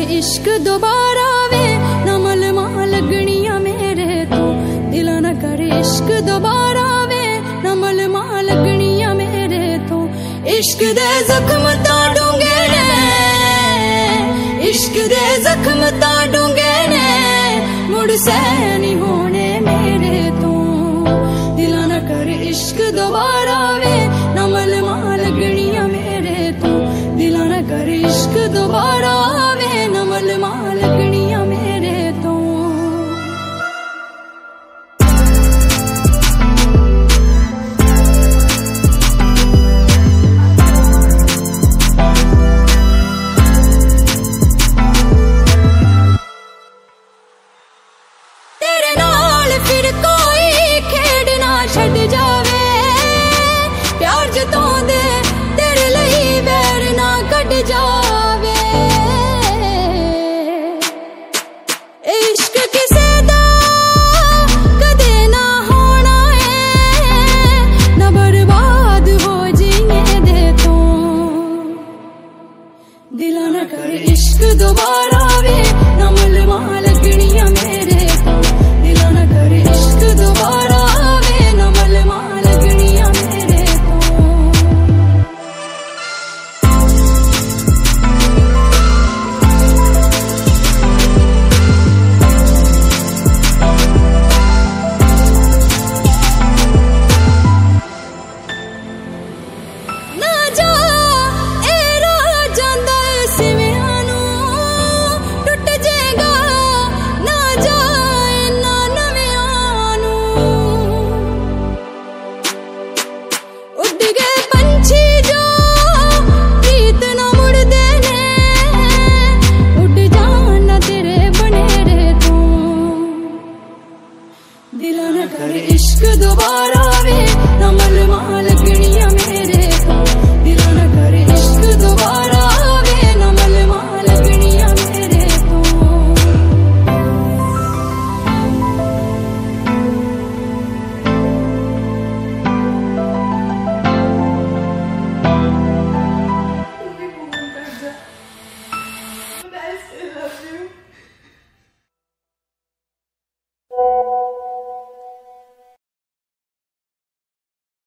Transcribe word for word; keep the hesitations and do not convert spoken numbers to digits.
इश्क दोबारा वे ना मलमा लगनिया मेरे तो। दिल न कर इश्क दोबारा वे ना मलमा लगनिया मेरे तो। इश्क दे जख्म ता डूंगे ने, इश्क दे जख्म ता डूंगे ने, मुड़ से नहीं होने मेरे तो। दिल न कर इश्क दोबारा वे ना मलमा लगनिया मेरे तो। दिल न कर इश्क दोबारा वे ना मलमा लगनिया मेरे तो। तेरे नाल फिर कोई खेडना छड़ जावे, प्यार जतांदे तेरे लई वैर ना कट जावे। इश्क किसे दा कदे ना होना है, ना बर्बाद हो जिए दे तो। दिल न कर इश्क दोबारा वे ना मलमा लगनिया मेरे तो। दिल न कर इश्क दोबारा वे ना मलमा लगनिया मेरे तो। ना जा ए राह जांदा सिवियां नूं, टुट जाएगा ना जाए ना नवियां नूं। उड़ गए पंछी जो प्रीत ना मुड़दे ने, उड़ जाना तेरे बनेरे तो। दिल न कर इश्क दोबारा